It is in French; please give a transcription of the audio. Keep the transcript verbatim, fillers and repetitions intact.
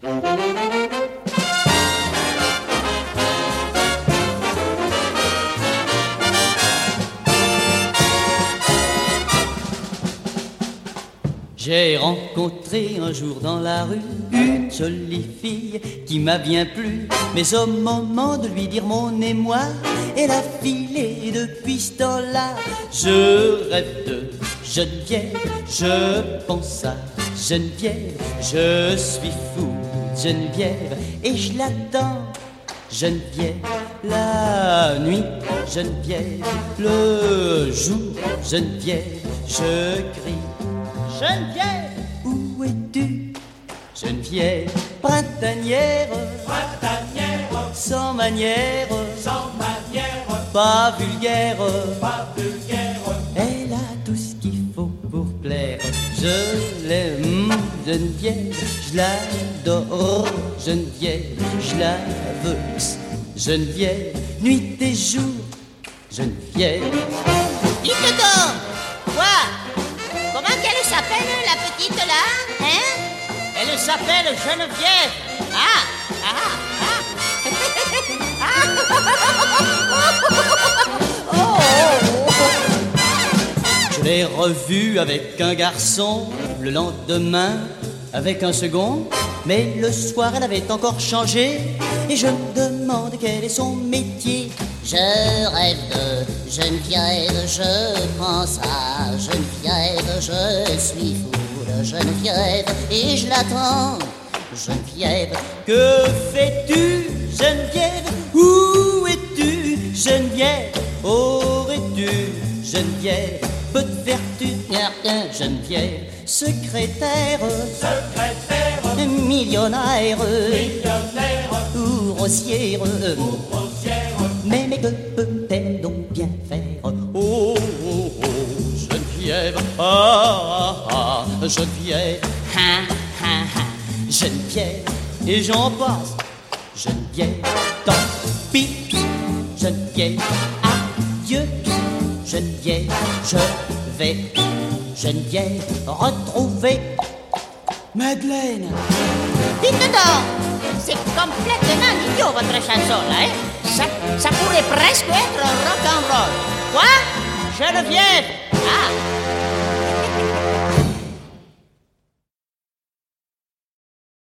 J'ai rencontré un jour dans la rue une jolie fille qui m'a bien plu, mais au moment de lui dire mon émoi, elle a filé depuis ce temps-là. Je rêve de Geneviève, je pense à Geneviève, je suis fou de Geneviève et je l'attends. Geneviève, la nuit, Geneviève, le jour, Geneviève, je crie. Geneviève, où es-tu? Geneviève, printanière, printanière, sans manière, sans manière, pas vulgaire, pas vulgaire. Elle a tout ce qu'il faut pour plaire. Je l'aime, Geneviève, je l'adore, Geneviève, je la veux. Geneviève, nuit et jour, Geneviève. Dites donc, quoi? Comment qu'elle s'appelle, la petite là? Hein? Elle s'appelle Geneviève. Ah, ah, ah. oh, oh, oh. Je l'ai revue avec un garçon, le lendemain avec un second, mais le soir elle avait encore changé, et je me demande quel est son métier. Je rêve de Geneviève, je pense à Geneviève, je suis fou de Geneviève et je l'attends. Geneviève, que fais-tu, Geneviève? Où es-tu, Geneviève? Aurais-tu, Geneviève, peu de vertu, Geneviève, secrétaire, secrétaire, millionnaire, millionnaire, ou grossière, ou grossière. Mais, mais que peut-elle donc bien faire? Oh, oh, oh, Geneviève, ah, ah, ah, Geneviève, ha, ha, ha, Geneviève, et j'en passe. Geneviève, tant pis, Geneviève, adieu, Geneviève, je vais, Geneviève, retrouver Madeleine. Dites donc, c'est complètement idiot votre chanson là, hein? Ça, ça pourrait presque être rock'n'roll. Quoi? Geneviève, Ah,